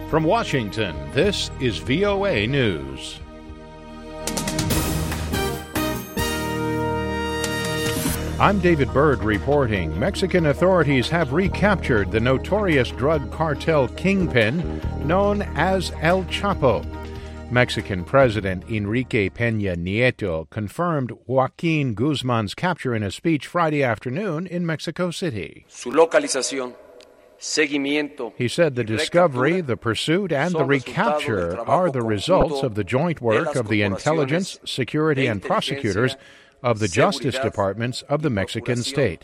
From Washington, this is VOA News. I'm David Byrd reporting. Mexican authorities have recaptured the notorious drug cartel kingpin known as El Chapo. Mexican President Enrique Peña Nieto confirmed Joaquin Guzman's capture in a speech Friday afternoon in Mexico City. Su localización, seguimiento. He said the discovery, the pursuit, and the recapture are the results of the joint work of the intelligence, security, and prosecutors of the Justice Departments of the Mexican state.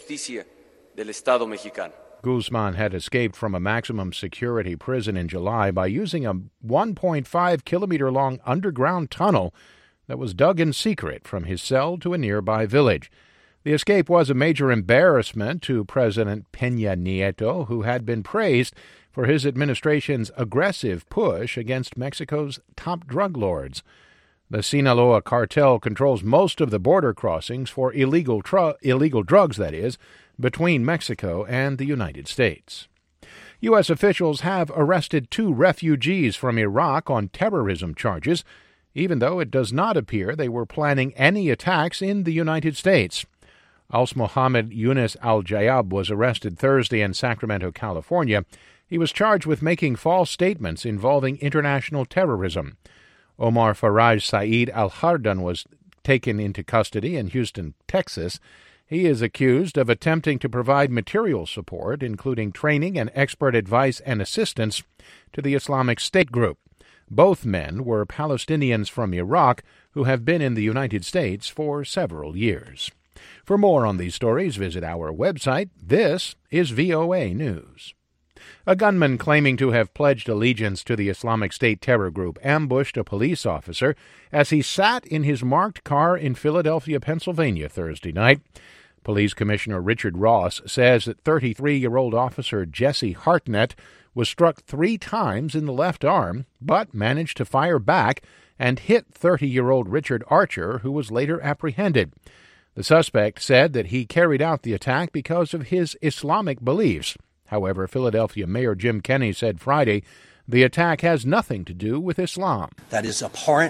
Guzman had escaped from a maximum security prison in July by using a 1.5-kilometer-long underground tunnel that was dug in secret from his cell to a nearby village. The escape was a major embarrassment to President Peña Nieto, who had been praised for his administration's aggressive push against Mexico's top drug lords. The Sinaloa cartel controls most of the border crossings for illegal drugs, that is, between Mexico and the United States. U.S. officials have arrested 2 refugees from Iraq on terrorism charges, even though it does not appear they were planning any attacks in the United States. Mohammed Yunus al-Jayab was arrested Thursday in Sacramento, California. He was charged with making false statements involving international terrorism. Omar Faraj Saeed al-Hardan was taken into custody in Houston, Texas. He is accused of attempting to provide material support, including training and expert advice and assistance, to the Islamic State group. Both men were Palestinians from Iraq who have been in the United States for several years. For more on these stories, visit our website. This is VOA News. A gunman claiming to have pledged allegiance to the Islamic State terror group ambushed a police officer as he sat in his marked car in Philadelphia, Pennsylvania, Thursday night. Police Commissioner Richard Ross says that 33-year-old officer Jesse Hartnett was struck 3 times in the left arm, but managed to fire back and hit 30-year-old Richard Archer, who was later apprehended. The suspect said that he carried out the attack because of his Islamic beliefs. However, Philadelphia Mayor Jim Kenney said Friday the attack has nothing to do with Islam. That is abhorrent.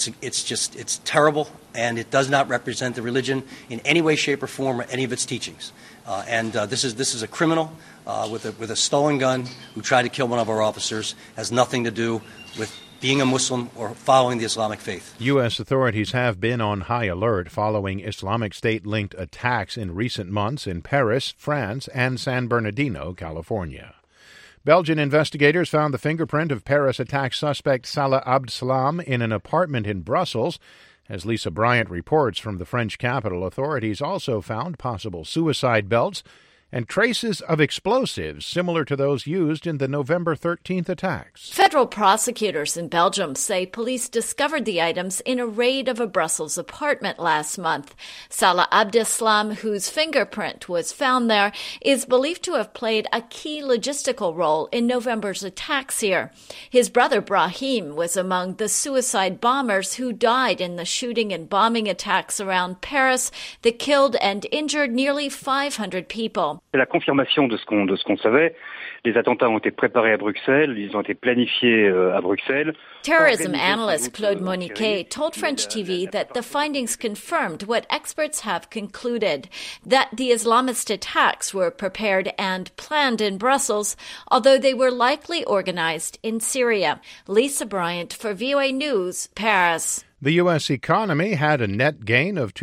It's terrible, and it does not represent the religion in any way, shape, or form, or any of its teachings. This is a criminal with a stolen gun who tried to kill one of our officers. Has nothing to do with being a Muslim or following the Islamic faith. U.S. authorities have been on high alert following Islamic State-linked attacks in recent months in Paris, France, and San Bernardino, California. Belgian investigators found the fingerprint of Paris attack suspect Salah Abdeslam in an apartment in Brussels. As Lisa Bryant reports from the French capital, authorities also found possible suicide belts and traces of explosives similar to those used in the November 13th attacks. Federal prosecutors in Belgium say police discovered the items in a raid of a Brussels apartment last month. Salah Abdeslam, whose fingerprint was found there, is believed to have played a key logistical role in November's attacks here. His brother Brahim was among the suicide bombers who died in the shooting and bombing attacks around Paris that killed and injured nearly 500 people. C'est la confirmation de ce qu'on savait. Les attentats ont été préparés à Bruxelles, ils ont été planifiés à Bruxelles. Terrorism analyst Claude Moniquet told French TV that the findings confirmed what experts have concluded, that the Islamist attacks were prepared and planned in Brussels, although they were likely organized in Syria. Lisa Bryant for VOA News, Paris. The U.S. economy had a net gain of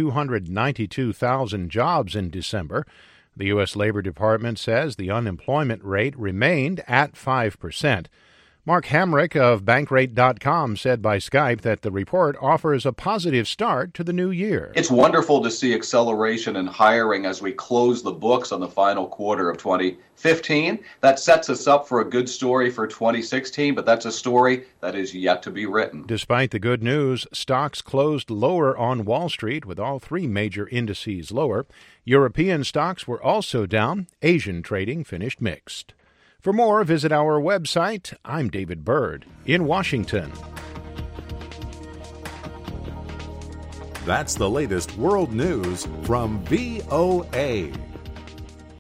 292,000 jobs in December. The U.S. Labor Department says the unemployment rate remained at 5%. Mark Hamrick of Bankrate.com said by Skype that the report offers a positive start to the new year. It's wonderful to see acceleration in hiring as we close the books on the final quarter of 2015. That sets us up for a good story for 2016, but that's a story that is yet to be written. Despite the good news, stocks closed lower on Wall Street, with all 3 major indices lower. European stocks were also down. Asian trading finished mixed. For more, visit our website. I'm David Byrd in Washington. That's the latest world news from VOA.